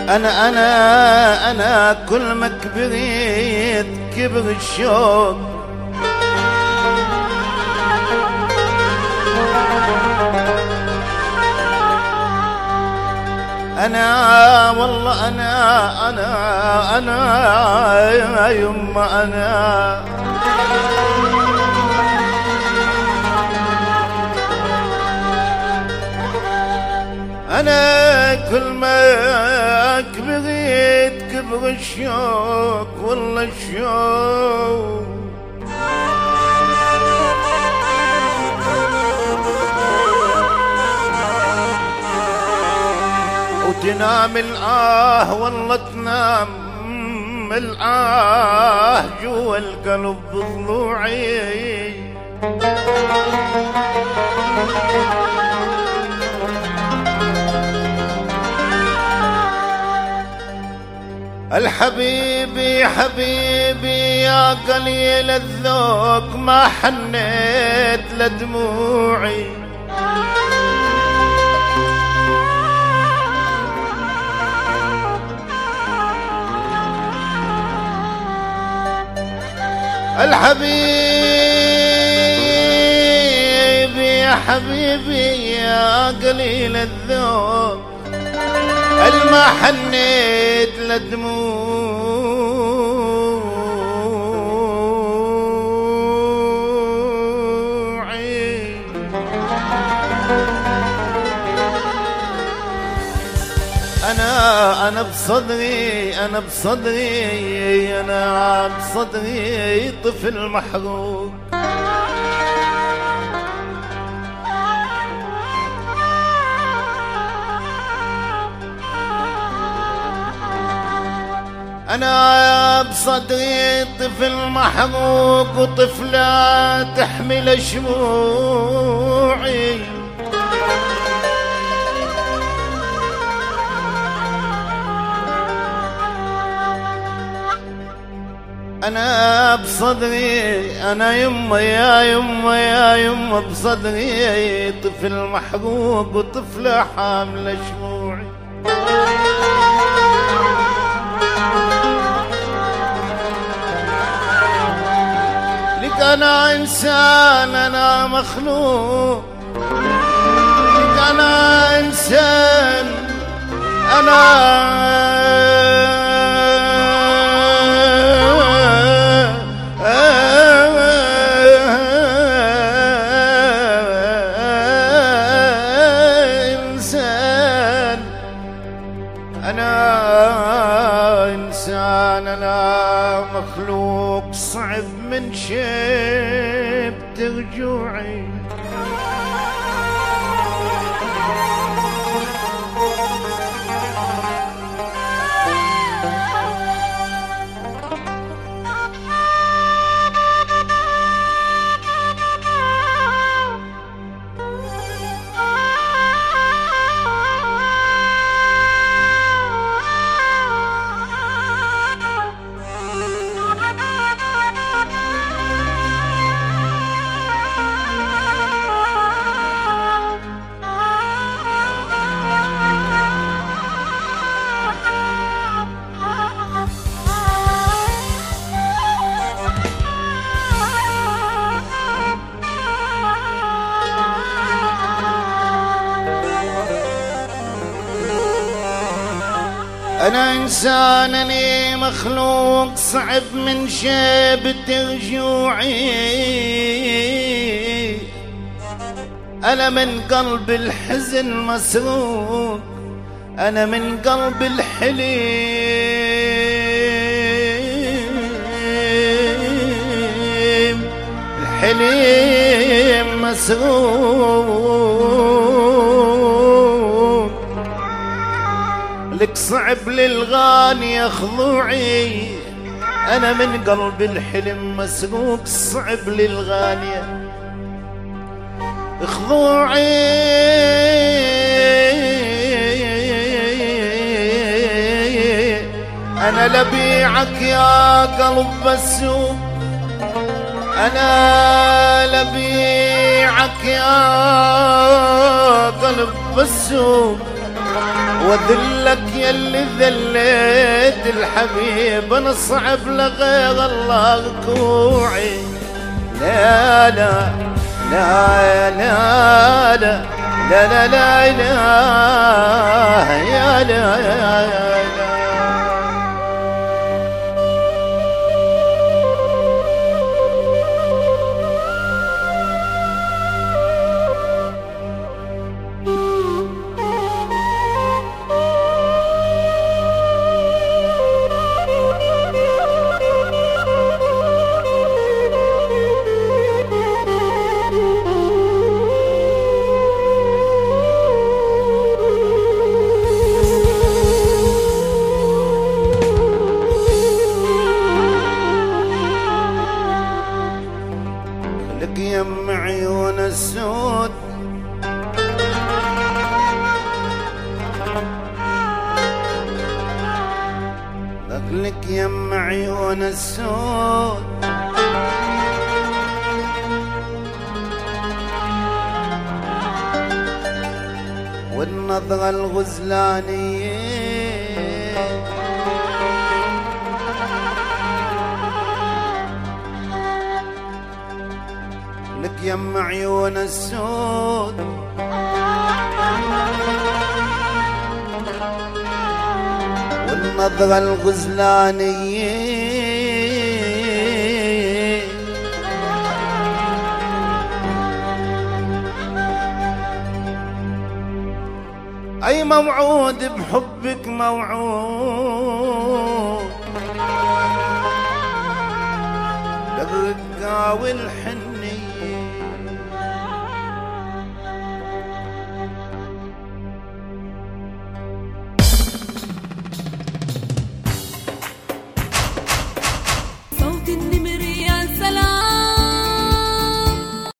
أنا كل ما كبريت كبر الشوق، أنا والله أنا يا يما أنا كل ما كبريت كبر الشوق، والله الشوق وتنام الآه، والله تنام الآه جوا القلب بضلوعي. الحبيبي حبيبي يا قليل الذوق، ما حنيت لدموعي. الحبيبي يا حبيبي يا قليل الذوق، الما حنيت لدموعي. أنا بصدري أنا بصدري طفل محروق. أنا بصدري طفل محروق، وطفلة تحمل شموعي. أنا بصدري أنا يما يا يما بصدري طفل محروق، وطفلة حاملة شموعي. لك أنا إنسان أنا مخلوق، لك أنا إنسان أنا أنا مخلوق صعب من شيب ترجوعي. أنا إنسان أنا مخلوق صعب من شيبة رجوعي. أنا من قلب الحزن مسروق، أنا من قلب الحليم مسروق. لك صعب للغاني خضوعي، أنا من قلب الحلم مسروق صعب للغانية خضوعي. أنا لبيعك يا قلب السوق، أنا لبيعك يا قلب السوق. وذلك يلي ذليت الحبيب انا صعب لغير الله كوعي. لا لا لا لا لا لا لا لا يا لا يا لك يم عيون السود لك يم عيون السود والنظرة الغزلانية لك يم عيون السود والنظرة الغزلانية أي موعود بحبك موعود للرقة والحن